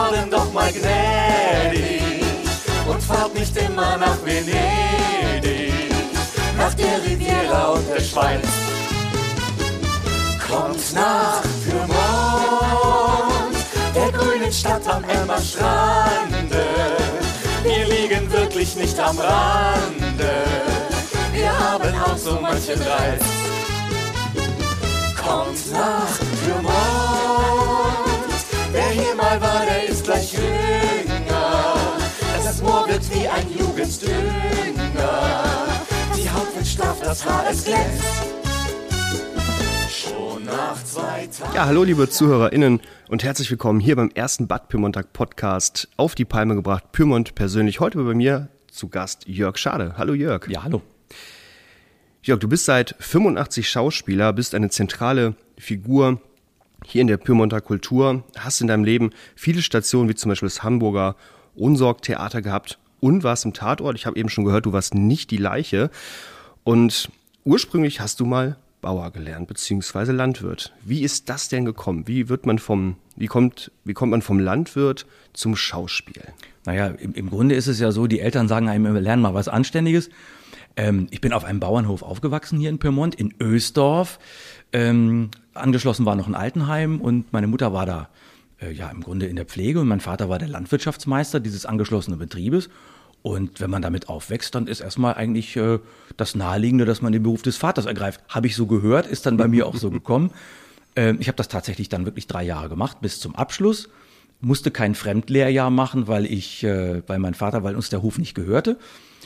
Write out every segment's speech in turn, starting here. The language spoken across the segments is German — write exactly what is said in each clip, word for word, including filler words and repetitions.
Norden doch mal gnädig und fahrt nicht immer nach Venedig, nach der Riviera und der Schweiz. Kommt nach Pyrmont, der grünen Stadt am Emma-Strande. Wir liegen wirklich nicht am Rande, wir haben auch so manche Reiz. Kommt nach Pyrmont, wer hier mal war, der ist gleich jünger. Das Moor wird wie ein Jugenddünger, die Haut wird straff, das Haar es glänzt. Schon nach zwei Tagen. Ja, hallo liebe ZuhörerInnen und herzlich willkommen hier beim ersten Bad Pyrmont Podcast auf die Palme gebracht. Pyrmont persönlich, heute bei mir zu Gast Jörg Schade. Hallo Jörg. Ja, hallo. Jörg, du bist seit fünfundachtzig Schauspieler, bist eine zentrale Figur hier in der Pyrmonter Kultur, hast in deinem Leben viele Stationen wie zum Beispiel das Hamburger Ohnsorg-Theater gehabt und warst im Tatort. Ich habe eben schon gehört, du warst nicht die Leiche. Und ursprünglich hast du mal Bauer gelernt, beziehungsweise Landwirt. Wie ist das denn gekommen? Wie wird man vom, wie kommt, wie kommt man vom Landwirt zum Schauspiel? Naja, im, im Grunde ist es ja so, die Eltern sagen einem immer, lern mal was Anständiges. Ähm, ich bin auf einem Bauernhof aufgewachsen hier in Pyrmont, in Oesdorf. Ähm, angeschlossen war noch ein Altenheim und meine Mutter war da äh, ja im Grunde in der Pflege und mein Vater war der Landwirtschaftsmeister dieses angeschlossenen Betriebes. Und wenn man damit aufwächst, dann ist erstmal eigentlich äh, das Naheliegende, dass man den Beruf des Vaters ergreift. Habe ich so gehört, ist dann bei mir auch so gekommen. Äh, ich habe das tatsächlich dann wirklich drei Jahre gemacht, bis zum Abschluss. Musste kein Fremdlehrjahr machen, weil ich, äh, weil mein Vater, weil uns der Hof nicht gehörte.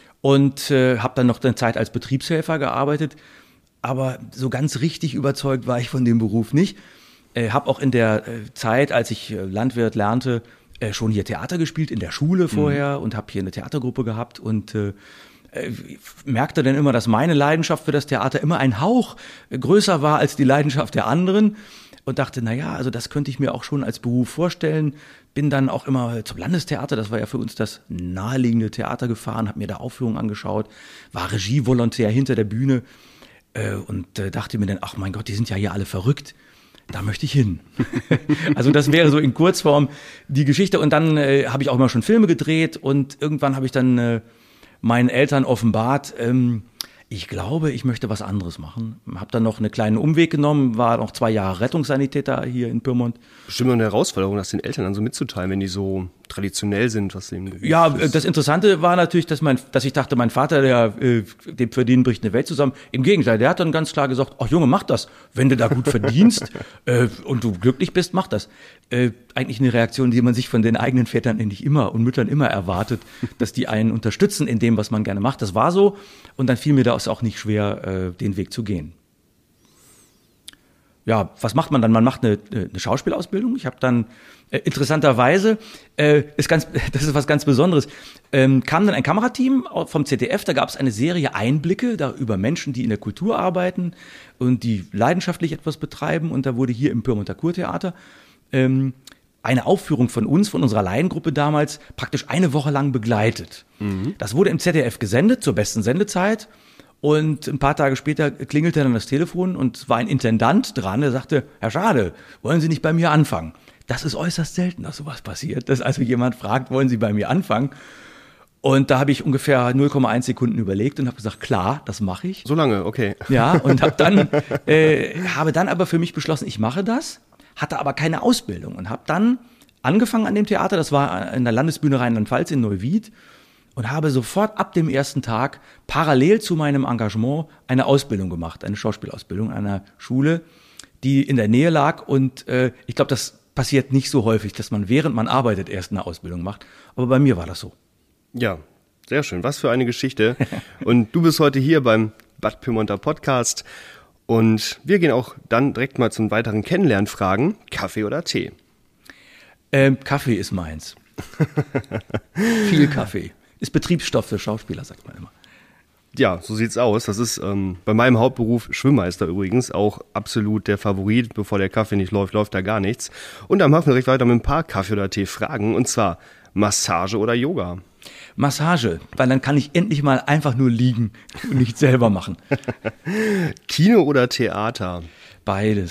Und äh, habe dann noch eine Zeit als Betriebshelfer gearbeitet. Aber so ganz richtig überzeugt war ich von dem Beruf nicht. Äh, habe auch in der äh, Zeit, als ich äh, Landwirt lernte, äh, schon hier Theater gespielt, in der Schule vorher mhm. und habe hier eine Theatergruppe gehabt und äh, äh, merkte dann immer, dass meine Leidenschaft für das Theater immer ein Hauch äh, größer war als die Leidenschaft der anderen. Und dachte, na ja, also das könnte ich mir auch schon als Beruf vorstellen. Bin dann auch immer zum Landestheater, das war ja für uns das naheliegende Theater, gefahren, habe mir da Aufführungen angeschaut, war Regievolontär hinter der Bühne äh, und äh, dachte mir dann, ach mein Gott, die sind ja hier alle verrückt, da möchte ich hin. Also das wäre so in Kurzform die Geschichte. Und dann äh, habe ich auch immer schon Filme gedreht und irgendwann habe ich dann äh, meinen Eltern offenbart, ähm, ich glaube, ich möchte was anderes machen. Habe dann noch einen kleinen Umweg genommen, war noch zwei Jahre Rettungssanitäter hier in Pyrmont. Bestimmt noch eine Herausforderung, das den Eltern dann so mitzuteilen, wenn die so traditionell sind, was dem Ja, das Interessante war natürlich, dass mein, dass ich dachte, mein Vater, der, äh, dem für den bricht eine Welt zusammen. Im Gegenteil, der hat dann ganz klar gesagt, ach Junge, mach das. Wenn du da gut verdienst äh, und du glücklich bist, mach das. Äh, eigentlich eine Reaktion, die man sich von den eigenen Vätern nicht immer und Müttern immer erwartet, dass die einen unterstützen in dem, was man gerne macht. Das war so und dann fiel mir das auch nicht schwer, äh, den Weg zu gehen. Ja, was macht man dann? Man macht eine, eine Schauspielausbildung. Ich habe dann äh, interessanterweise, äh, ist ganz, das ist was ganz Besonderes, ähm, kam dann ein Kamerateam vom Z D F, da gab es eine Serie Einblicke da über Menschen, die in der Kultur arbeiten und die leidenschaftlich etwas betreiben. Und da wurde hier im Pyrmonter Kurtheater ähm, eine Aufführung von uns, von unserer Laiengruppe damals, praktisch eine Woche lang begleitet. Mhm. Das wurde im Z D F gesendet, zur besten Sendezeit. Und ein paar Tage später klingelte dann das Telefon und war ein Intendant dran, der sagte, Herr Schade, wollen Sie nicht bei mir anfangen? Das ist äußerst selten, dass sowas passiert, dass also jemand fragt, wollen Sie bei mir anfangen? Und da habe ich ungefähr null Komma eins Sekunden überlegt und habe gesagt, klar, das mache ich. So lange, okay. Ja, und habe dann, äh, habe dann aber für mich beschlossen, ich mache das, hatte aber keine Ausbildung und habe dann angefangen an dem Theater, das war in der Landesbühne Rheinland-Pfalz in Neuwied, und habe sofort ab dem ersten Tag parallel zu meinem Engagement eine Ausbildung gemacht, eine Schauspielausbildung an einer Schule, die in der Nähe lag. Und äh, ich glaube, das passiert nicht so häufig, dass man während man arbeitet erst eine Ausbildung macht. Aber bei mir war das so. Ja, sehr schön. Was für eine Geschichte. Und du bist heute hier beim Bad Pyrmonter Podcast. Und wir gehen auch dann direkt mal zum weiteren Kennenlernfragen. Kaffee oder Tee? Ähm, Kaffee ist meins. Viel Kaffee. Ist Betriebsstoff für Schauspieler, sagt man immer. Ja, so sieht's aus. Das ist ähm, bei meinem Hauptberuf Schwimmmeister übrigens auch absolut der Favorit. Bevor der Kaffee nicht läuft, läuft da gar nichts. Und dann machen wir direkt weiter mit ein paar Kaffee- oder Tee-Fragen. Und zwar Massage oder Yoga? Massage, weil dann kann ich endlich mal einfach nur liegen und nicht selber machen. Kino oder Theater? Beides.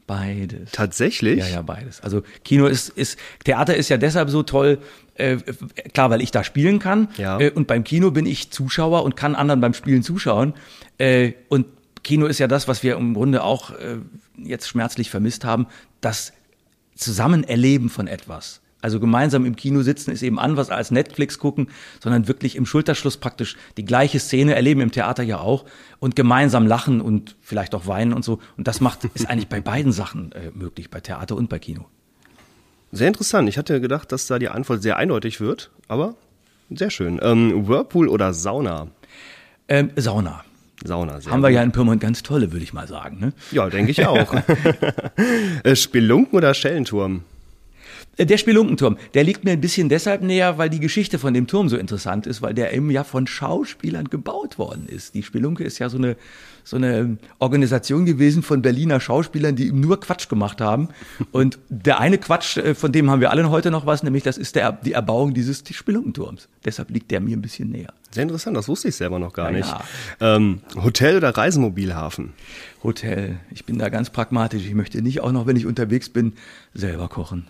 Beides. Tatsächlich? Ja, ja, beides. Also Kino ist, ist, Theater ist ja deshalb so toll, äh, klar, weil ich da spielen kann. Ja. Äh, und beim Kino bin ich Zuschauer und kann anderen beim Spielen zuschauen. Äh, und Kino ist ja das, was wir im Grunde auch äh, jetzt schmerzlich vermisst haben, das Zusammenerleben von etwas. Also gemeinsam im Kino sitzen ist eben anders als Netflix gucken, sondern wirklich im Schulterschluss praktisch die gleiche Szene erleben, im Theater ja auch, und gemeinsam lachen und vielleicht auch weinen und so. Und das macht, ist eigentlich bei beiden Sachen äh, möglich, bei Theater und bei Kino. Sehr interessant. Ich hatte gedacht, dass da die Antwort sehr eindeutig wird, aber sehr schön. Ähm, Whirlpool oder Sauna? Ähm, Sauna. Sauna, sehr Haben wir gut. ja in Pyrmont ganz tolle, würde ich mal sagen. Ne? Ja, denke ich auch. Äh, Spelunken oder Schellenturm? Der Spelunkenturm, der liegt mir ein bisschen deshalb näher, weil die Geschichte von dem Turm so interessant ist, weil der eben ja von Schauspielern gebaut worden ist. Die Spelunke ist ja so eine, so eine Organisation gewesen von Berliner Schauspielern, die eben nur Quatsch gemacht haben. Und der eine Quatsch, von dem haben wir alle heute noch was, nämlich das ist der, die Erbauung dieses Spelunkenturms. Deshalb liegt der mir ein bisschen näher. Sehr interessant, das wusste ich selber noch gar Ja, nicht. ja. Ähm, Hotel oder Reisemobilhafen? Hotel. Ich bin da ganz pragmatisch. Ich möchte nicht auch noch, wenn ich unterwegs bin, selber kochen.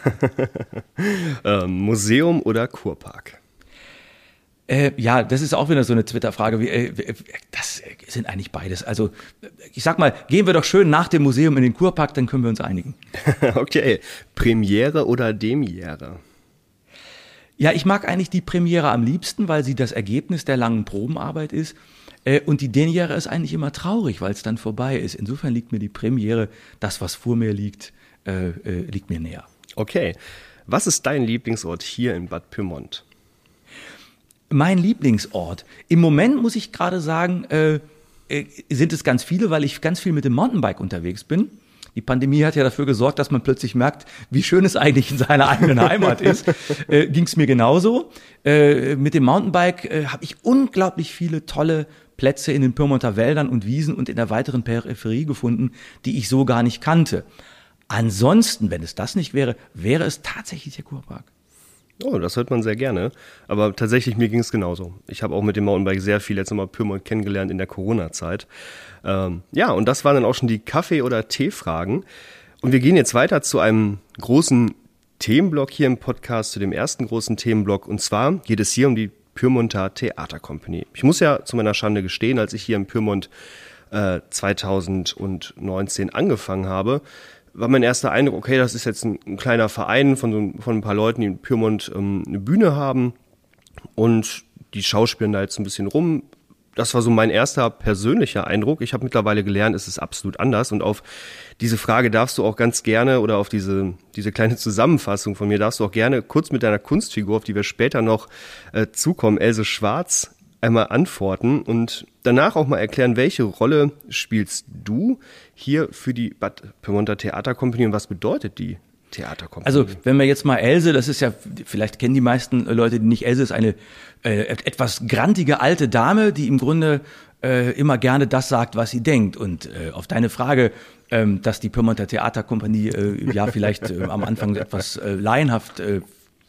ähm, Museum oder Kurpark? Äh, ja, das ist auch wieder so eine Twitter-Frage. Wie, äh, das sind eigentlich beides. Also ich sag mal, gehen wir doch schön nach dem Museum in den Kurpark, dann können wir uns einigen. Okay, Premiere oder Demiere? Ja, ich mag eigentlich die Premiere am liebsten, weil sie das Ergebnis der langen Probenarbeit ist. Äh, und die Demiere ist eigentlich immer traurig, weil es dann vorbei ist. Insofern liegt mir die Premiere, das, was vor mir liegt, äh, äh, liegt mir näher. Okay, was ist dein Lieblingsort hier in Bad Pyrmont? Mein Lieblingsort. Im Moment muss ich gerade sagen, äh, äh, sind es ganz viele, weil ich ganz viel mit dem Mountainbike unterwegs bin. Die Pandemie hat ja dafür gesorgt, dass man plötzlich merkt, wie schön es eigentlich in seiner eigenen Heimat ist. Äh, Ging es mir genauso. Äh, mit dem Mountainbike äh, habe ich unglaublich viele tolle Plätze in den Pyrmonter Wäldern und Wiesen und in der weiteren Peripherie gefunden, die ich so gar nicht kannte. Ansonsten, wenn es das nicht wäre, wäre es tatsächlich der Kurpark. Oh, das hört man sehr gerne. Aber tatsächlich, mir ging es genauso. Ich habe auch mit dem Mountainbike sehr viel jetzt nochmal Pyrmont kennengelernt in der Corona-Zeit. Ähm, ja, und das waren dann auch schon die Kaffee- oder Tee-Fragen. Und wir gehen jetzt weiter zu einem großen Themenblock hier im Podcast, zu dem ersten großen Themenblock. Und zwar geht es hier um die Pyrmonter Theater Company. Ich muss ja zu meiner Schande gestehen, als ich hier in Pyrmont äh, zweitausendneunzehn angefangen habe, war mein erster Eindruck, okay, das ist jetzt ein, ein kleiner Verein von, so, von ein paar Leuten, die in Pyrmont ähm, eine Bühne haben und die schauspielen da jetzt ein bisschen rum. Das war so mein erster persönlicher Eindruck. Ich habe mittlerweile gelernt, es ist absolut anders und auf diese Frage darfst du auch ganz gerne oder auf diese, diese kleine Zusammenfassung von mir darfst du auch gerne kurz mit deiner Kunstfigur, auf die wir später noch äh, zukommen, Else Schwarz, einmal antworten und danach auch mal erklären, welche Rolle spielst du hier für die Bad Pyrmonter Theater Company und was bedeutet die Theater Company? Also wenn wir jetzt mal Else, das ist ja, vielleicht kennen die meisten Leute die nicht, Else ist eine äh, etwas grantige alte Dame, die im Grunde äh, immer gerne das sagt, was sie denkt. Und äh, auf deine Frage, ähm, dass die Pyrmonter Theater Company äh, ja vielleicht äh, am Anfang etwas äh, laienhaft äh,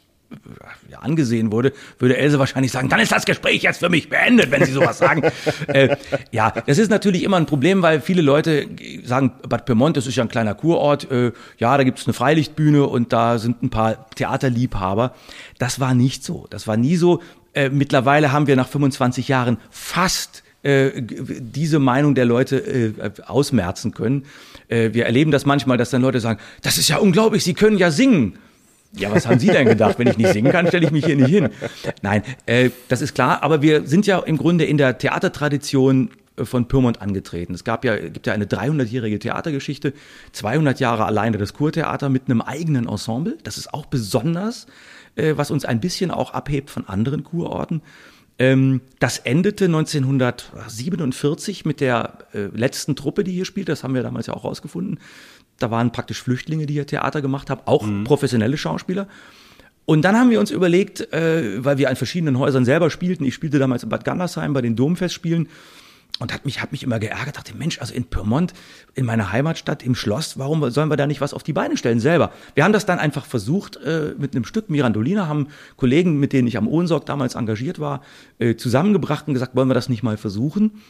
ja, angesehen wurde, würde Else wahrscheinlich sagen, dann ist das Gespräch jetzt für mich beendet, wenn Sie sowas sagen. äh, ja, das ist natürlich immer ein Problem, weil viele Leute sagen, Bad Pyrmont, das ist ja ein kleiner Kurort, äh, ja, da gibt's eine Freilichtbühne und da sind ein paar Theaterliebhaber. Das war nicht so, das war nie so. Äh, mittlerweile haben wir nach fünfundzwanzig Jahren fast äh, diese Meinung der Leute äh, ausmerzen können. Äh, wir erleben das manchmal, dass dann Leute sagen, das ist ja unglaublich, Sie können ja singen. Ja, was haben Sie denn gedacht? Wenn ich nicht singen kann, stelle ich mich hier nicht hin. Nein, äh, das ist klar. Aber wir sind ja im Grunde in der Theatertradition von Pyrmont angetreten. Es gab ja, gibt ja eine dreihundertjährige Theatergeschichte, zweihundert Jahre alleine das Kurtheater mit einem eigenen Ensemble. Das ist auch besonders, äh, was uns ein bisschen auch abhebt von anderen Kurorten. Ähm, das endete neunzehnhundertsiebenundvierzig mit der äh, letzten Truppe, die hier spielt. Das haben wir damals ja auch rausgefunden. Da waren praktisch Flüchtlinge, die hier Theater gemacht haben, auch mhm. professionelle Schauspieler. Und dann haben wir uns überlegt, äh, weil wir an verschiedenen Häusern selber spielten, ich spielte damals in Bad Gandersheim bei den Domfestspielen und hat mich, hat mich immer geärgert, dachte, Mensch, also in Pyrmont, in meiner Heimatstadt, im Schloss, warum sollen wir da nicht was auf die Beine stellen selber? Wir haben das dann einfach versucht äh, mit einem Stück Mirandolina, haben Kollegen, mit denen ich am Ohnsorg damals engagiert war, äh, zusammengebracht und gesagt, wollen wir das nicht mal versuchen?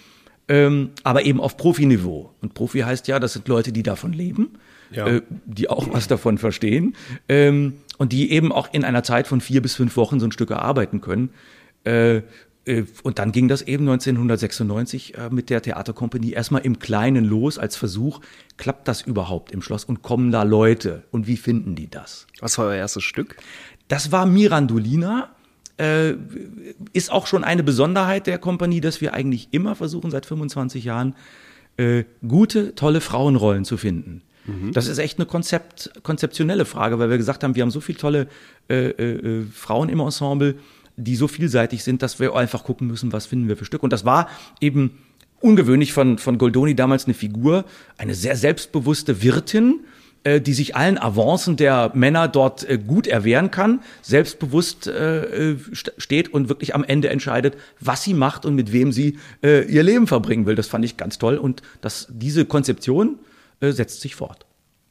ähm, aber eben auf Profiniveau. Und Profi heißt ja, das sind Leute, die davon leben, ja. äh, die auch was davon verstehen ähm, und die eben auch in einer Zeit von vier bis fünf Wochen so ein Stück erarbeiten können. Äh, äh, und dann ging das eben neunzehnhundertsechsundneunzig äh, mit der Theaterkompanie erstmal im Kleinen los als Versuch, klappt das überhaupt im Schloss und kommen da Leute und wie finden die das? Was war euer erstes Stück? Das war Mirandolina. Äh, ist auch schon eine Besonderheit der Kompanie, dass wir eigentlich immer versuchen, seit fünfundzwanzig Jahren äh, gute, tolle Frauenrollen zu finden. Mhm. Das ist echt eine Konzept, konzeptionelle Frage, weil wir gesagt haben, wir haben so viele tolle äh, äh, Frauen im Ensemble, die so vielseitig sind, dass wir einfach gucken müssen, was finden wir für Stück. Und das war eben ungewöhnlich von, von Goldoni damals eine Figur, eine sehr selbstbewusste Wirtin, die sich allen Avancen der Männer dort äh, gut erwehren kann, selbstbewusst äh, steht und wirklich am Ende entscheidet, was sie macht und mit wem sie äh, ihr Leben verbringen will. Das fand ich ganz toll und das, diese Konzeption äh, setzt sich fort.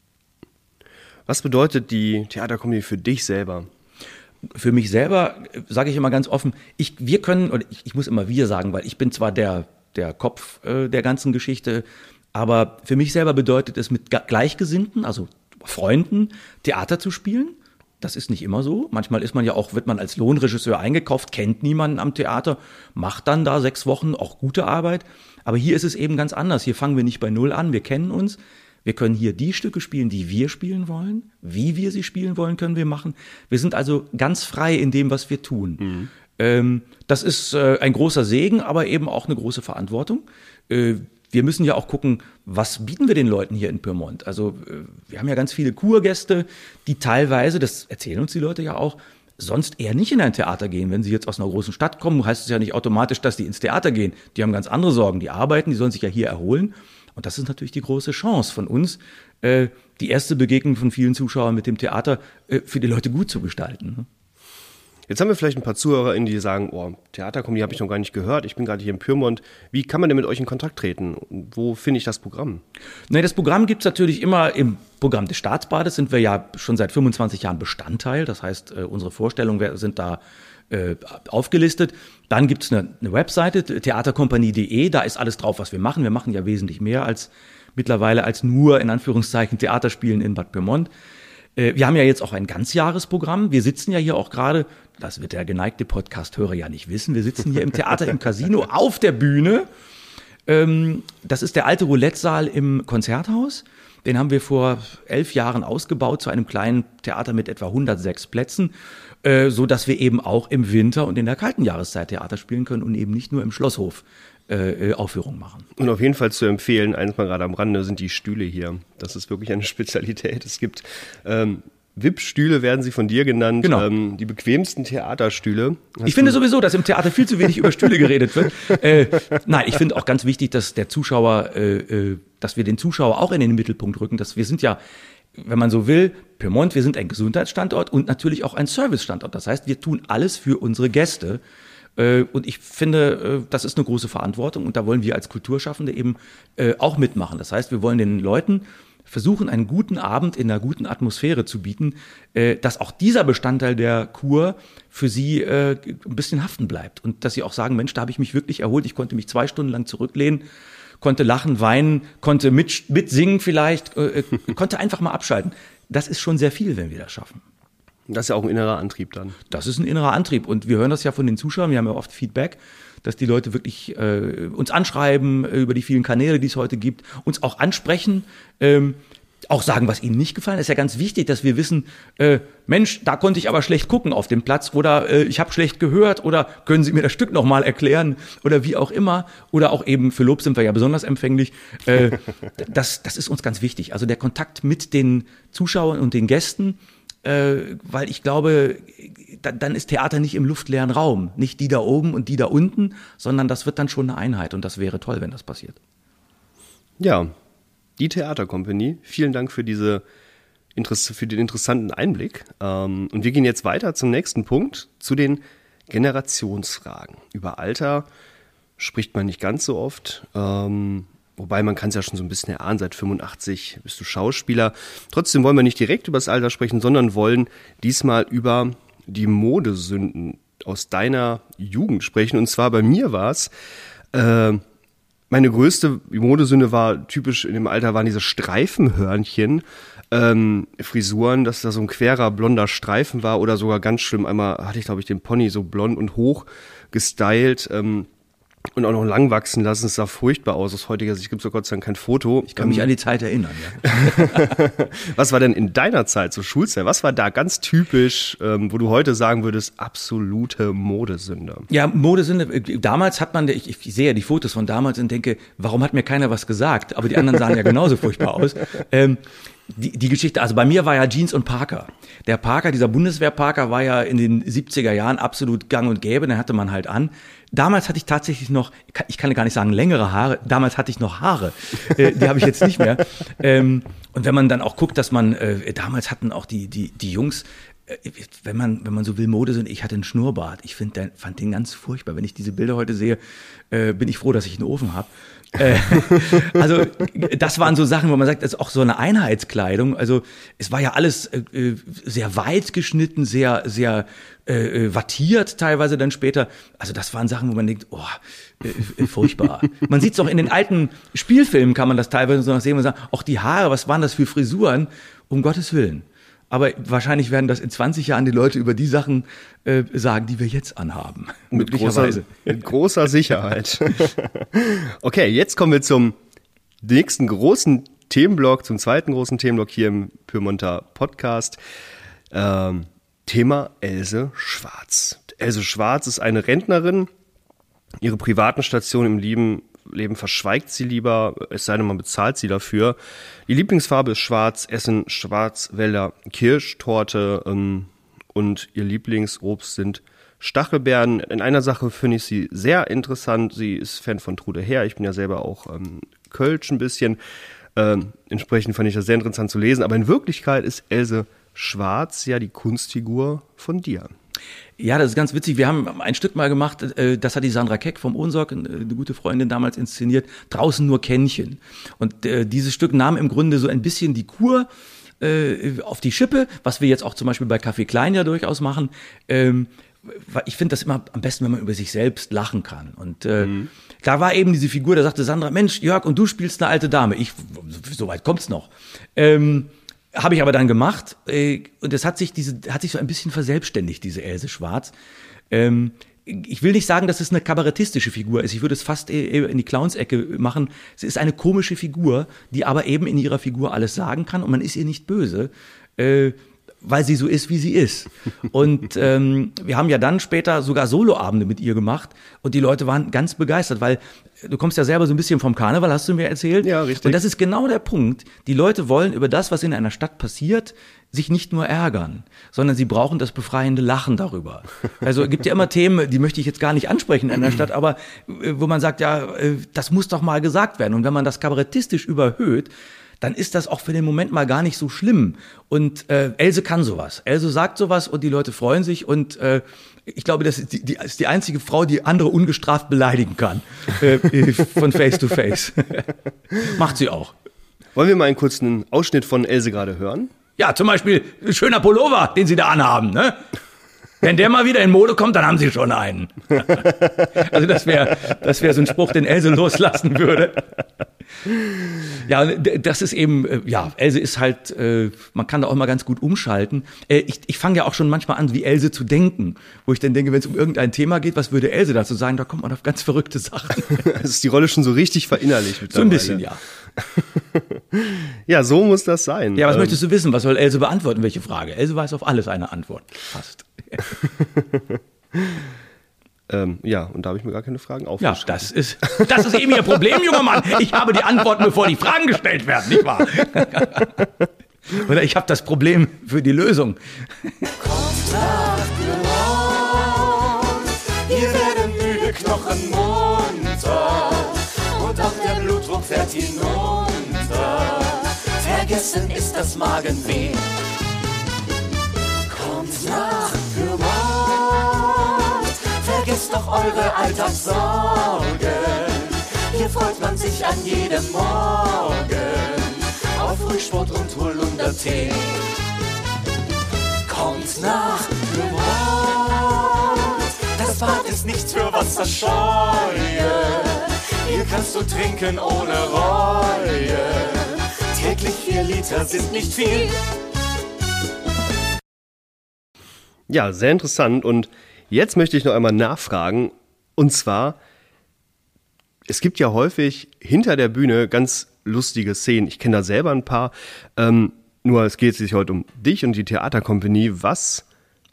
Was bedeutet die Theaterkompanie für dich selber? Für mich selber äh, sage ich immer ganz offen, ich, wir können, oder ich, ich muss immer wir sagen, weil ich bin zwar der, der Kopf äh, der ganzen Geschichte, aber für mich selber bedeutet es, mit Gleichgesinnten, also Freunden, Theater zu spielen. Das ist nicht immer so. Manchmal ist man ja auch, wird man als Lohnregisseur eingekauft, kennt niemanden am Theater, macht dann da sechs Wochen auch gute Arbeit. Aber hier ist es eben ganz anders. Hier fangen wir nicht bei Null an. Wir kennen uns. Wir können hier die Stücke spielen, die wir spielen wollen. Wie wir sie spielen wollen, können wir machen. Wir sind also ganz frei in dem, was wir tun. Mhm. Ähm, das ist äh, ein großer Segen, aber eben auch eine große Verantwortung. Äh, Wir müssen ja auch gucken, was bieten wir den Leuten hier in Pyrmont? Also wir haben ja ganz viele Kurgäste, die teilweise, das erzählen uns die Leute ja auch, sonst eher nicht in ein Theater gehen. Wenn sie jetzt aus einer großen Stadt kommen, heißt es ja nicht automatisch, dass die ins Theater gehen. Die haben ganz andere Sorgen, die arbeiten, die sollen sich ja hier erholen. Und das ist natürlich die große Chance von uns, die erste Begegnung von vielen Zuschauern mit dem Theater für die Leute gut zu gestalten. Jetzt haben wir vielleicht ein paar ZuhörerInnen, die sagen, oh, Theaterkompanie habe ich noch gar nicht gehört, ich bin gerade hier in Pyrmont. Wie kann man denn mit euch in Kontakt treten? Wo finde ich das Programm? Nee, das Programm gibt es natürlich immer im Programm des Staatsbades, sind wir ja schon seit fünfundzwanzig Jahren Bestandteil. Das heißt, unsere Vorstellungen sind da äh, aufgelistet. Dann gibt es eine, eine Webseite, theaterkompanie punkt de, da ist alles drauf, was wir machen. Wir machen ja wesentlich mehr als mittlerweile als nur, in Anführungszeichen, Theaterspielen in Bad Pyrmont. Wir haben ja jetzt auch ein Ganzjahresprogramm. Wir sitzen ja hier auch gerade, das wird der geneigte Podcast-Hörer ja nicht wissen, wir sitzen hier im Theater, im Casino, auf der Bühne. Das ist der alte Roulette-Saal im Konzerthaus. Den haben wir vor elf Jahren ausgebaut zu einem kleinen Theater mit etwa hundertsechs Plätzen, so dass wir eben auch im Winter und in der kalten Jahreszeit Theater spielen können und eben nicht nur im Schlosshof Äh, Aufführungen machen. Und auf jeden Fall zu empfehlen, eins mal gerade am Rande, sind die Stühle hier. Das ist wirklich eine Spezialität. Es gibt ähm, V I P-Stühle, werden sie von dir genannt, genau. ähm, die bequemsten Theaterstühle. Hast ich finde sowieso, dass im Theater viel zu wenig über Stühle geredet wird. Äh, nein, ich finde auch ganz wichtig, dass der Zuschauer, äh, äh, dass wir den Zuschauer auch in den Mittelpunkt rücken. Dass wir sind ja, wenn man so will, Pyrmont, wir sind ein Gesundheitsstandort und natürlich auch ein Servicestandort. Das heißt, wir tun alles für unsere Gäste. Und ich finde, das ist eine große Verantwortung und da wollen wir als Kulturschaffende eben auch mitmachen. Das heißt, wir wollen den Leuten versuchen, einen guten Abend in einer guten Atmosphäre zu bieten, dass auch dieser Bestandteil der Kur für sie ein bisschen haften bleibt und dass sie auch sagen, Mensch, da habe ich mich wirklich erholt, ich konnte mich zwei Stunden lang zurücklehnen, konnte lachen, weinen, konnte mit, mitsingen vielleicht, konnte einfach mal abschalten. Das ist schon sehr viel, wenn wir das schaffen. Das ist ja auch ein innerer Antrieb dann. Das ist ein innerer Antrieb und wir hören das ja von den Zuschauern, wir haben ja oft Feedback, dass die Leute wirklich äh, uns anschreiben äh, über die vielen Kanäle, die es heute gibt, uns auch ansprechen, ähm, auch sagen, was ihnen nicht gefallen hat. Es ist ja ganz wichtig, dass wir wissen, äh, Mensch, da konnte ich aber schlecht gucken auf dem Platz oder äh, ich habe schlecht gehört oder können Sie mir das Stück nochmal erklären oder wie auch immer. Oder auch eben, für Lob sind wir ja besonders empfänglich. Äh, das, das ist uns ganz wichtig. Also der Kontakt mit den Zuschauern und den Gästen, Äh, weil ich glaube, da, dann ist Theater nicht im luftleeren Raum. Nicht die da oben und die da unten, sondern das wird dann schon eine Einheit und das wäre toll, wenn das passiert. Ja, die Theaterkompanie, vielen Dank für diese für den interessanten Einblick. Ähm, und wir gehen jetzt weiter zum nächsten Punkt, zu den Generationsfragen. Über Alter spricht man nicht ganz so oft. Ähm, Wobei, man kann es ja schon so ein bisschen erahnen, seit fünfundachtzig bist du Schauspieler. Trotzdem wollen wir nicht direkt über das Alter sprechen, sondern wollen diesmal über die Modesünden aus deiner Jugend sprechen. Und zwar bei mir war es, äh, Meine größte Modesünde war typisch in dem Alter, waren diese Streifenhörnchen, ähm, Frisuren, dass da so ein querer blonder Streifen war oder sogar ganz schlimm. Einmal hatte ich, glaube ich, den Pony so blond und hoch gestylt, ähm, und auch noch lang wachsen lassen. Es sah furchtbar aus. Aus heutiger Sicht gibt es so Gott sei Dank kein Foto. Ich kann mich ähm, an die Zeit erinnern, ja. Was war denn in deiner Zeit, so Schulzeit, was war da ganz typisch, ähm, wo du heute sagen würdest, absolute Modesünde? Ja, Modesünde, damals hat man, ich, ich sehe ja die Fotos von damals und denke, warum hat mir keiner was gesagt? Aber die anderen sahen ja genauso furchtbar aus. Ähm, Die, die Geschichte, also bei mir war ja Jeans und Parker. Der Parker, dieser Bundeswehr-Parker war ja in den siebziger Jahren absolut gang und gäbe, den hatte man halt an. Damals hatte ich tatsächlich noch, ich kann gar nicht sagen längere Haare, damals hatte ich noch Haare, äh, die habe ich jetzt nicht mehr. Ähm, und wenn man dann auch guckt, dass man, äh, damals hatten auch die, die, die Jungs, äh, wenn man, wenn man so will, Mode sind, ich hatte einen Schnurrbart. Ich find, der, fand den ganz furchtbar. Wenn ich diese Bilder heute sehe, äh, bin ich froh, dass ich einen Ofen habe. äh, also das waren so Sachen, wo man sagt, das ist auch so eine Einheitskleidung. Also es war ja alles äh, sehr weit geschnitten, sehr sehr äh, wattiert teilweise dann später. Also das waren Sachen, wo man denkt, oh, äh, furchtbar. Man sieht es auch in den alten Spielfilmen, kann man das teilweise so noch sehen und sagen, auch die Haare, was waren das für Frisuren? Um Gottes Willen. Aber wahrscheinlich werden das in zwanzig Jahren die Leute über die Sachen äh, sagen, die wir jetzt anhaben. Mit großer, mit großer Sicherheit. Okay, jetzt kommen wir zum nächsten großen Themenblock, zum zweiten großen Themenblock hier im Pyrmonter Podcast. Ähm, Thema Else Schwarz. Else Schwarz ist eine Rentnerin. Ihre privaten Stationen im Leben Leben verschweigt sie lieber, es sei denn, man bezahlt sie dafür. Die Lieblingsfarbe ist schwarz, essen Schwarzwälder Kirschtorte ähm, und ihr Lieblingsobst sind Stachelbeeren. In einer Sache finde ich sie sehr interessant. Sie ist Fan von Trude Herr. Ich bin ja selber auch ähm, Kölsch ein bisschen. Ähm, entsprechend fand ich das sehr interessant zu lesen. Aber in Wirklichkeit ist Else Schwarz ja die Kunstfigur von dir. Ja, das ist ganz witzig. Wir haben ein Stück mal gemacht, das hat die Sandra Keck vom Ohnsorg, eine gute Freundin damals inszeniert, draußen nur Kännchen. Und äh, dieses Stück nahm im Grunde so ein bisschen die Kur äh, auf die Schippe, was wir jetzt auch zum Beispiel bei Café Klein ja durchaus machen. Ähm, ich finde das immer am besten, wenn man über sich selbst lachen kann. Und äh, mhm. da war eben diese Figur, da sagte Sandra, Mensch, Jörg, und du spielst eine alte Dame. Ich, so weit kommt's noch. Ähm, Habe ich aber dann gemacht, äh, und es hat sich diese, hat sich so ein bisschen verselbstständigt, diese Else Schwarz. Ähm, ich will nicht sagen, dass es eine kabarettistische Figur ist. Ich würde es fast eher in die Clowns-Ecke machen. Es ist eine komische Figur, die aber eben in ihrer Figur alles sagen kann und man ist ihr nicht böse, äh, weil sie so ist, wie sie ist. Und ähm, wir haben ja dann später sogar Soloabende mit ihr gemacht und die Leute waren ganz begeistert, weil du kommst ja selber so ein bisschen vom Karneval, hast du mir erzählt. Ja, richtig. Und das ist genau der Punkt. Die Leute wollen über das, was in einer Stadt passiert, sich nicht nur ärgern, sondern sie brauchen das befreiende Lachen darüber. Also es gibt ja immer Themen, die möchte ich jetzt gar nicht ansprechen in einer Stadt, aber äh, wo man sagt, ja, äh, das muss doch mal gesagt werden. Und wenn man das kabarettistisch überhöht, dann ist das auch für den Moment mal gar nicht so schlimm. Und äh, Else kann sowas. Else sagt sowas und die Leute freuen sich. Und äh, ich glaube, das ist die, die, ist die einzige Frau, die andere ungestraft beleidigen kann. Äh, von Face to Face. Macht sie auch. Wollen wir mal einen kurzen Ausschnitt von Else gerade hören? Ja, zum Beispiel schöner Pullover, den sie da anhaben, ne? Wenn der mal wieder in Mode kommt, dann haben sie schon einen. Also das wäre das wäre so ein Spruch, den Else loslassen würde. Ja, das ist eben, ja, Else ist halt, man kann da auch mal ganz gut umschalten. Ich, ich fange ja auch schon manchmal an, wie Else zu denken, wo ich dann denke, wenn es um irgendein Thema geht, was würde Else dazu sagen? Da kommt man auf ganz verrückte Sachen. Es ist die Rolle schon so richtig verinnerlicht mittlerweile. So ein bisschen, ja. Ja, so muss das sein. Ja, was ähm. möchtest du wissen? Was soll Else beantworten? Welche Frage? Else weiß auf alles eine Antwort. Fast. ähm, ja, und da habe ich mir gar keine Fragen aufgeschrieben. Ja, das ist, das ist eben Ihr Problem, junger Mann. Ich habe die Antworten, bevor die Fragen gestellt werden, nicht wahr? Oder ich habe das Problem für die Lösung. Kommt nach Pyrmont, hier werden müde Knochen munter und auch der Blutdruck fährt hinunter. Vergessen ist das Magenweh. Kommt nach Pyrmont, vergesst doch eure Alltagssorgen. Hier freut man sich an jedem Morgen auf Frühsport und Holundertee. Kommt nach Pyrmont, das Bad ist nichts für Wasserscheue. Hier kannst du zu trinken ohne Reue. Täglich vier Liter sind nicht viel. Ja, sehr interessant. Und jetzt möchte ich noch einmal nachfragen. Und zwar, es gibt ja häufig hinter der Bühne ganz lustige Szenen. Ich kenne da selber ein paar. Ähm, nur es geht sich heute um dich und die Theaterkompanie. Was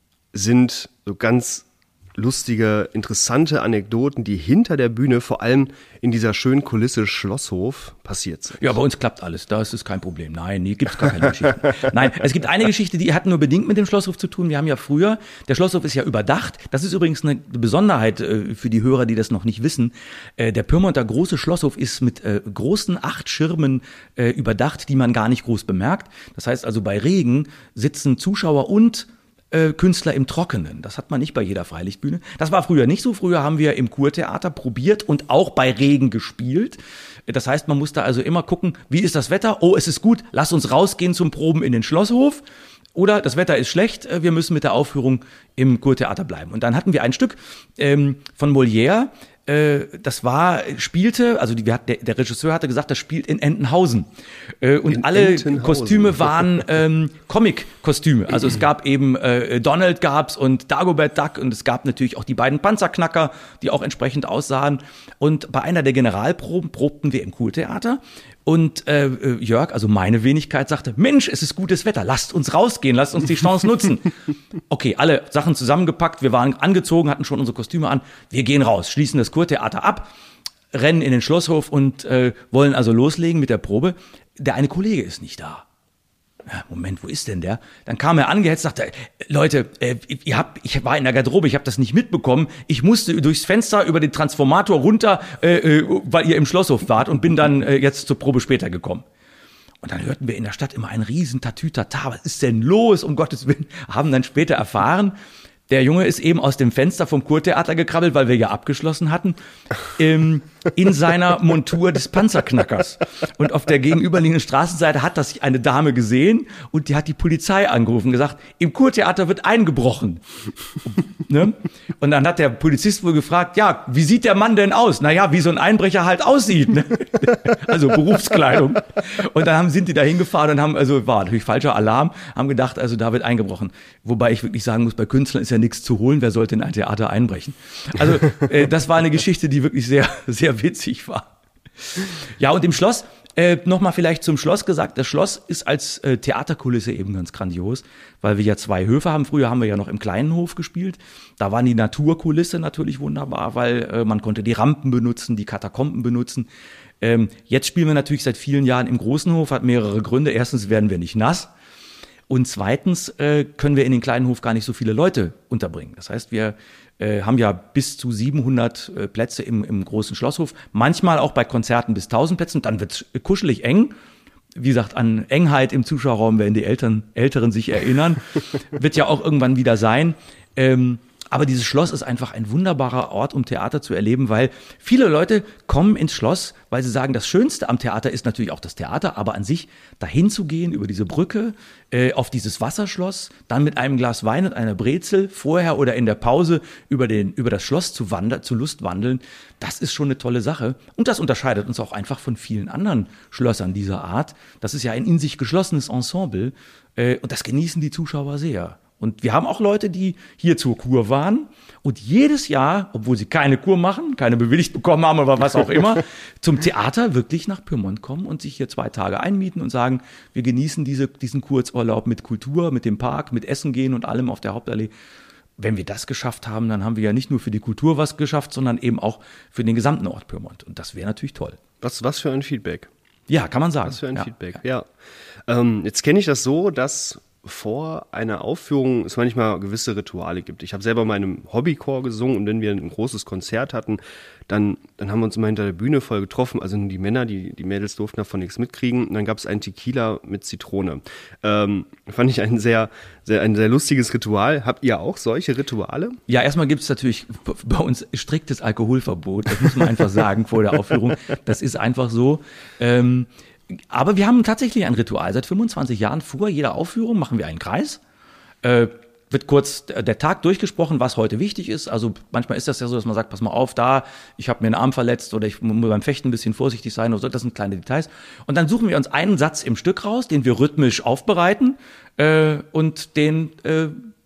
sind so ganz lustige, interessante Anekdoten, die hinter der Bühne, vor allem in dieser schönen Kulisse Schlosshof, passiert sind? Ja, bei uns klappt alles, das ist kein Problem. Nein, nee, gibt's gar keine Geschichten. Nein, es gibt eine Geschichte, die hat nur bedingt mit dem Schlosshof zu tun. Wir haben ja früher, der Schlosshof ist ja überdacht. Das ist übrigens eine Besonderheit äh, für die Hörer, die das noch nicht wissen. Äh, der Pyrmonter große Schlosshof ist mit äh, großen acht Schirmen äh, überdacht, die man gar nicht groß bemerkt. Das heißt also, bei Regen sitzen Zuschauer und Äh, Künstler im Trockenen. Das hat man nicht bei jeder Freilichtbühne. Das war früher nicht so. Früher haben wir im Kurtheater probiert und auch bei Regen gespielt. Das heißt, man musste also immer gucken, wie ist das Wetter? Oh, es ist gut, lass uns rausgehen zum Proben in den Schlosshof. Oder das Wetter ist schlecht, wir müssen mit der Aufführung im Kurtheater bleiben. Und dann hatten wir ein Stück ähm, von Molière, das war, spielte, also die, der, der Regisseur hatte gesagt, das spielt in Entenhausen. Und in alle Entenhausen. Kostüme waren ähm, Comic-Kostüme. Also es gab eben äh, Donald gab's und Dagobert Duck und es gab natürlich auch die beiden Panzerknacker, die auch entsprechend aussahen. Und bei einer der Generalproben probten wir im Kurtheater. Und äh, Jörg, also meine Wenigkeit, sagte, Mensch, es ist gutes Wetter, lasst uns rausgehen, lasst uns die Chance nutzen. Okay, alle Sachen zusammengepackt, wir waren angezogen, hatten schon unsere Kostüme an, wir gehen raus, schließen das Kurtheater ab, rennen in den Schlosshof und äh, wollen also loslegen mit der Probe. Der eine Kollege ist nicht da. Ja, Moment, wo ist denn der? Dann kam er angehetzt, sagte, Leute, äh, ihr habt, ich war in der Garderobe, ich habe das nicht mitbekommen. Ich musste durchs Fenster über den Transformator runter, äh, weil ihr im Schlosshof wart und bin dann äh, jetzt zur Probe später gekommen. Und dann hörten wir in der Stadt immer ein riesen Tatütata. Was ist denn los? Um Gottes Willen. Haben dann später erfahren, der Junge ist eben aus dem Fenster vom Kurtheater gekrabbelt, weil wir ja abgeschlossen hatten, ähm, in seiner Montur des Panzerknackers. Und auf der gegenüberliegenden Straßenseite hat das eine Dame gesehen und die hat die Polizei angerufen und gesagt, im Kurtheater wird eingebrochen. Ne? Und dann hat der Polizist wohl gefragt, ja, wie sieht der Mann denn aus? Naja, wie so ein Einbrecher halt aussieht. Ne? Also Berufskleidung. Und dann haben, sind die da hingefahren und haben, also war natürlich falscher Alarm, haben gedacht, also da wird eingebrochen. Wobei ich wirklich sagen muss, bei Künstlern ist ja nichts zu holen, wer sollte in ein Theater einbrechen? Also äh, das war eine Geschichte, die wirklich sehr, sehr witzig war. Ja, und im Schloss, äh, nochmal vielleicht zum Schloss gesagt, das Schloss ist als äh, Theaterkulisse eben ganz grandios, weil wir ja zwei Höfe haben. Früher haben wir ja noch im kleinen Hof gespielt. Da war die Naturkulisse natürlich wunderbar, weil äh, man konnte die Rampen benutzen, die Katakomben benutzen. Ähm, jetzt spielen wir natürlich seit vielen Jahren im großen Hof, hat mehrere Gründe. Erstens werden wir nicht nass. Und zweitens äh, können wir in den kleinen Hof gar nicht so viele Leute unterbringen. Das heißt, wir äh, haben ja bis zu siebenhundert äh, Plätze im, im großen Schlosshof. Manchmal auch bei Konzerten bis tausend Plätzen. Dann wird's kuschelig eng. Wie gesagt, an Engheit im Zuschauerraum werden die Eltern, Älteren sich erinnern. Wird ja auch irgendwann wieder sein. Ähm, Aber dieses Schloss ist einfach ein wunderbarer Ort, um Theater zu erleben, weil viele Leute kommen ins Schloss, weil sie sagen, das Schönste am Theater ist natürlich auch das Theater, aber an sich dahin zu gehen, über diese Brücke, äh, auf dieses Wasserschloss, dann mit einem Glas Wein und einer Brezel vorher oder in der Pause über, den, über das Schloss zu wandern, zu Lust wandeln, das ist schon eine tolle Sache. Und das unterscheidet uns auch einfach von vielen anderen Schlössern dieser Art. Das ist ja ein in sich geschlossenes Ensemble äh, und das genießen die Zuschauer sehr. Und wir haben auch Leute, die hier zur Kur waren und jedes Jahr, obwohl sie keine Kur machen, keine bewilligt bekommen haben oder was auch immer, zum Theater wirklich nach Pyrmont kommen und sich hier zwei Tage einmieten und sagen, wir genießen diese, diesen Kurzurlaub mit Kultur, mit dem Park, mit Essen gehen und allem auf der Hauptallee. Wenn wir das geschafft haben, dann haben wir ja nicht nur für die Kultur was geschafft, sondern eben auch für den gesamten Ort Pyrmont. Und das wäre natürlich toll. Was, was für ein Feedback. Ja, kann man sagen. Was für ein ja. Feedback, ja. ja. Ähm, jetzt kenne ich das so, dass vor einer Aufführung es manchmal gewisse Rituale gibt. Ich habe selber mal in einem Hobbychor gesungen und wenn wir ein großes Konzert hatten, dann, dann haben wir uns immer hinter der Bühne voll getroffen, also nur die Männer, die, die Mädels durften davon nichts mitkriegen und dann gab es einen Tequila mit Zitrone. Ähm, fand ich ein sehr, sehr, ein sehr lustiges Ritual. Habt ihr auch solche Rituale? Ja, erstmal gibt es natürlich bei uns striktes Alkoholverbot, das muss man einfach sagen vor der Aufführung. Das ist einfach so. Ähm, Aber wir haben tatsächlich ein Ritual. Seit fünfundzwanzig Jahren vor jeder Aufführung machen wir einen Kreis. Äh, wird kurz der Tag durchgesprochen, was heute wichtig ist. Also manchmal ist das ja so, dass man sagt, pass mal auf, da, ich habe mir einen Arm verletzt oder ich muss beim Fechten ein bisschen vorsichtig sein oder so. Das sind kleine Details. Und dann suchen wir uns einen Satz im Stück raus, den wir rhythmisch aufbereiten äh, und den äh,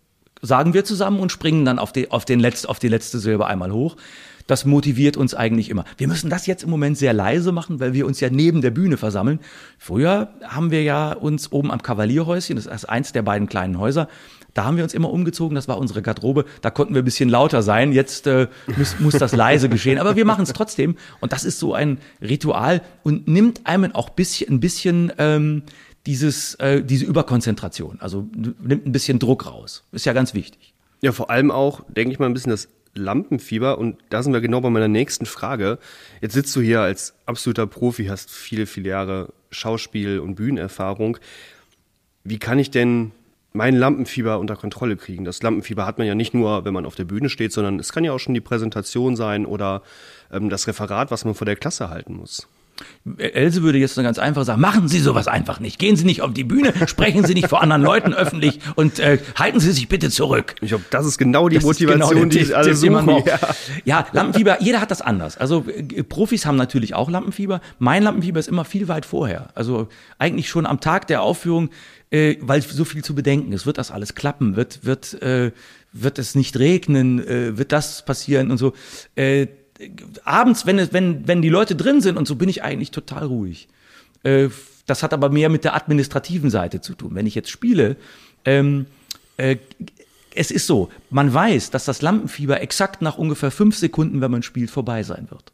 sagen wir zusammen und springen dann auf die, auf den Letz, auf die letzte Silbe einmal hoch. Das motiviert uns eigentlich immer. Wir müssen das jetzt im Moment sehr leise machen, weil wir uns ja neben der Bühne versammeln. Früher haben wir ja uns oben am Kavalierhäuschen, das ist eins der beiden kleinen Häuser, da haben wir uns immer umgezogen, das war unsere Garderobe, da konnten wir ein bisschen lauter sein. Jetzt äh, muss, muss das leise geschehen, aber wir machen es trotzdem. Und das ist so ein Ritual und nimmt einem auch bisschen, ein bisschen ähm, dieses, äh, diese Überkonzentration, also nimmt ein bisschen Druck raus. Ist ja ganz wichtig. Ja, vor allem auch, denke ich mal, ein bisschen das Lampenfieber, und da sind wir genau bei meiner nächsten Frage. Jetzt sitzt du hier als absoluter Profi, hast viele, viele Jahre Schauspiel- und Bühnenerfahrung. Wie kann ich denn mein Lampenfieber unter Kontrolle kriegen? Das Lampenfieber hat man ja nicht nur, wenn man auf der Bühne steht, sondern es kann ja auch schon die Präsentation sein oder ähm, das Referat, was man vor der Klasse halten muss. Else würde jetzt ganz einfach sagen, machen Sie sowas einfach nicht. Gehen Sie nicht auf die Bühne, sprechen Sie nicht vor anderen Leuten öffentlich und äh, halten Sie sich bitte zurück. Ich glaube, das ist genau die das Motivation, genau die alle suchen. Ja. ja, Lampenfieber, jeder hat das anders. Also äh, Profis haben natürlich auch Lampenfieber. Mein Lampenfieber ist immer viel weit vorher. Also eigentlich schon am Tag der Aufführung, äh, weil so viel zu bedenken ist. Wird das alles klappen? Wird, wird, äh, wird es nicht regnen? Äh, wird das passieren und so? Äh, Abends, wenn, es, wenn, wenn die Leute drin sind und so, bin ich eigentlich total ruhig. Äh, das hat aber mehr mit der administrativen Seite zu tun. Wenn ich jetzt spiele, ähm, äh, es ist so, man weiß, dass das Lampenfieber exakt nach ungefähr fünf Sekunden, wenn man spielt, vorbei sein wird.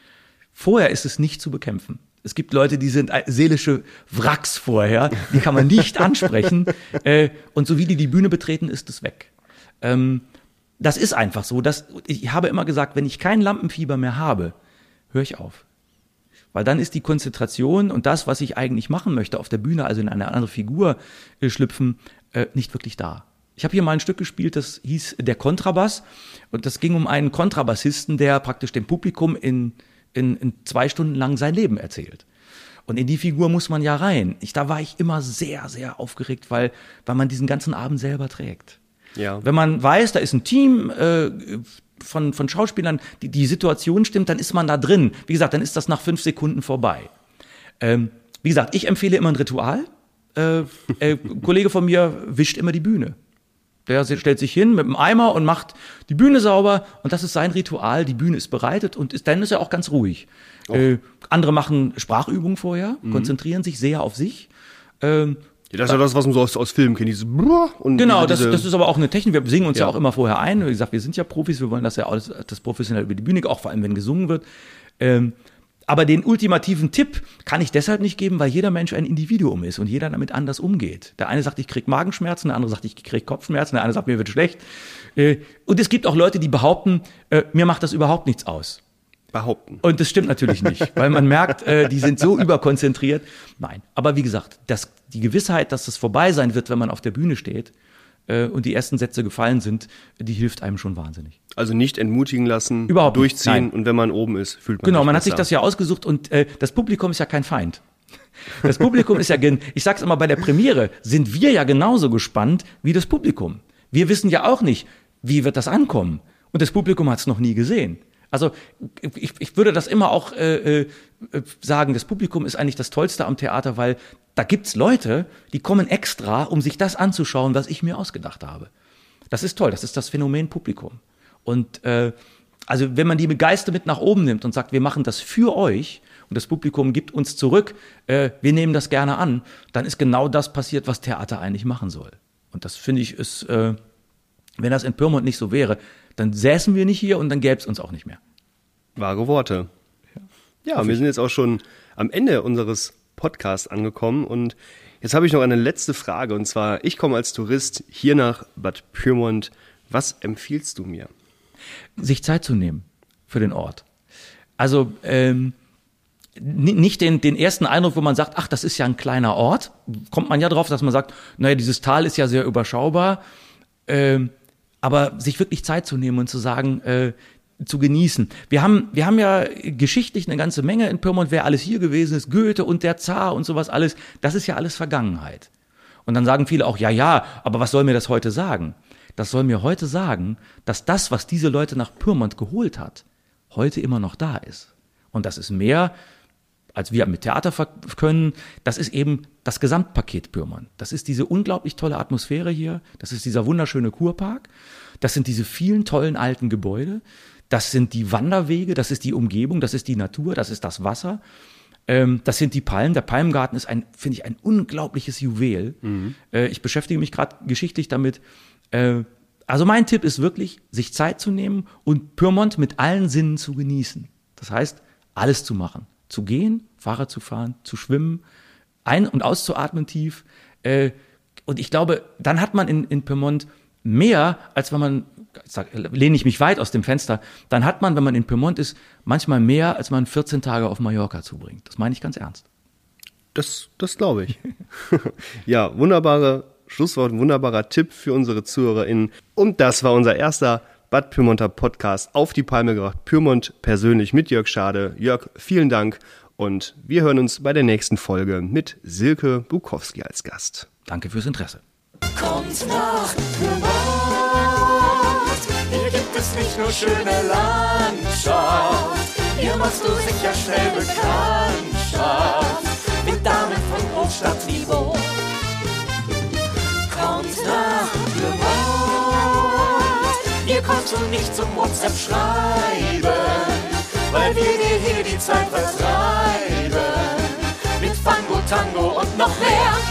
Vorher ist es nicht zu bekämpfen. Es gibt Leute, die sind seelische Wracks vorher, die kann man nicht ansprechen. Äh, und so wie die die Bühne betreten, ist es weg. Ähm, Das ist einfach so. Dass, ich habe immer gesagt, wenn ich kein Lampenfieber mehr habe, höre ich auf. Weil dann ist die Konzentration und das, was ich eigentlich machen möchte auf der Bühne, also in eine andere Figur äh, schlüpfen, äh, nicht wirklich da. Ich habe hier mal ein Stück gespielt, das hieß Der Kontrabass. Und das ging um einen Kontrabassisten, der praktisch dem Publikum in, in, in zwei Stunden lang sein Leben erzählt. Und in die Figur muss man ja rein. Ich, da war ich immer sehr, sehr aufgeregt, weil, weil man diesen ganzen Abend selber trägt. Ja. Wenn man weiß, da ist ein Team äh, von, von Schauspielern, die, die Situation stimmt, dann ist man da drin. Wie gesagt, dann ist das nach fünf Sekunden vorbei. Ähm, wie gesagt, ich empfehle immer ein Ritual. Äh, äh, ein Kollege von mir wischt immer die Bühne. Der stellt sich hin mit dem Eimer und macht die Bühne sauber. Und das ist sein Ritual. Die Bühne ist bereitet und ist, dann ist er auch ganz ruhig. Äh, andere machen Sprachübungen vorher, mhm. konzentrieren sich sehr auf sich. Ähm, Ja, das ist ja das, was man so aus, aus Filmen kennt. Dieses und genau, diese, das, das ist aber auch eine Technik. Wir singen uns ja, ja auch immer vorher ein. Wie gesagt, wir sind ja Profis, wir wollen das ja alles das professionell über die Bühne, auch vor allem, wenn gesungen wird. Ähm, aber den ultimativen Tipp kann ich deshalb nicht geben, weil jeder Mensch ein Individuum ist und jeder damit anders umgeht. Der eine sagt, ich krieg Magenschmerzen, der andere sagt, ich krieg Kopfschmerzen, der eine sagt, mir wird schlecht. Äh, und es gibt auch Leute, die behaupten, äh, mir macht das überhaupt nichts aus. Behaupten. Und das stimmt natürlich nicht, weil man merkt, äh, die sind so überkonzentriert. Nein, aber wie gesagt, das, die Gewissheit, dass es vorbei sein wird, wenn man auf der Bühne steht äh, und die ersten Sätze gefallen sind, die hilft einem schon wahnsinnig. Also nicht entmutigen lassen, Überhaupt durchziehen nicht, und wenn man oben ist, fühlt man Genau, sich man besser. hat sich das ja ausgesucht und äh, das Publikum ist ja kein Feind. Das Publikum ist ja, gen- ich sag's immer, bei der Premiere sind wir ja genauso gespannt wie das Publikum. Wir wissen ja auch nicht, wie wird das ankommen. Und das Publikum hat es noch nie gesehen. Also ich, ich würde das immer auch äh, äh, sagen, das Publikum ist eigentlich das Tollste am Theater, weil da gibt's Leute, die kommen extra, um sich das anzuschauen, was ich mir ausgedacht habe. Das ist toll, das ist das Phänomen Publikum. Und äh, also wenn man die Geister mit nach oben nimmt und sagt, wir machen das für euch und das Publikum gibt uns zurück, äh, wir nehmen das gerne an, dann ist genau das passiert, was Theater eigentlich machen soll. Und das finde ich ist, äh, wenn das in Pyrmont nicht so wäre, dann säßen wir nicht hier und dann gäbe es uns auch nicht mehr. Wahre Worte. Ja, ja wir sind jetzt auch schon am Ende unseres Podcasts angekommen und jetzt habe ich noch eine letzte Frage und zwar, ich komme als Tourist hier nach Bad Pyrmont. Was empfiehlst du mir? Sich Zeit zu nehmen für den Ort. Also ähm, nicht den, den ersten Eindruck, wo man sagt, ach, das ist ja ein kleiner Ort, kommt man ja drauf, dass man sagt, naja, dieses Tal ist ja sehr überschaubar, ähm, aber sich wirklich Zeit zu nehmen und zu sagen, äh, zu genießen. Wir haben, wir haben ja geschichtlich eine ganze Menge in Pyrmont, wer alles hier gewesen ist, Goethe und der Zar und sowas alles, das ist ja alles Vergangenheit. Und dann sagen viele auch, ja, ja, aber was soll mir das heute sagen? das soll mir heute sagen, dass das, was diese Leute nach Pyrmont geholt hat, heute immer noch da ist. Und das ist mehr, als wir mit Theater können. Das ist eben das Gesamtpaket Pyrmont. Das ist diese unglaublich tolle Atmosphäre hier. Das ist dieser wunderschöne Kurpark. Das sind diese vielen tollen alten Gebäude. Das sind die Wanderwege. Das ist die Umgebung. Das ist die Natur. Das ist das Wasser. Ähm, das sind die Palmen. Der Palmgarten ist ein, finde ich, ein unglaubliches Juwel. Mhm. Äh, ich beschäftige mich gerade geschichtlich damit. Äh, also mein Tipp ist wirklich, sich Zeit zu nehmen und Pyrmont mit allen Sinnen zu genießen. Das heißt, alles zu machen. Zu gehen, Fahrrad zu fahren, zu schwimmen, ein- und auszuatmen tief. Äh, und ich glaube, dann hat man in, in Pyrmont mehr, als wenn man, ich sag, lehne ich mich weit aus dem Fenster, dann hat man, wenn man in Pyrmont ist, manchmal mehr, als man vierzehn Tage auf Mallorca zubringt. Das meine ich ganz ernst. Das, das glaube ich. Ja, wunderbare Schlusswort, wunderbarer Tipp für unsere ZuhörerInnen. Und das war unser erster Bad Pyrmonter Podcast auf die Palme gebracht. Pyrmont persönlich mit Jörg Schade. Jörg, vielen Dank und wir hören uns bei der nächsten Folge mit Silke Bukowski als Gast. Danke fürs Interesse. Kommt nach Pyrmont, hier gibt es nicht nur schöne Landschaft, hier machst du sicher schnell Bekanntschaft mit Damen von Großstadtniveau. Kommt nach Pyrmont, hier kommst du nicht zum WhatsApp schreiben, weil wir dir hier die Zeit vertreiben. Mit Fango, Tango und noch mehr.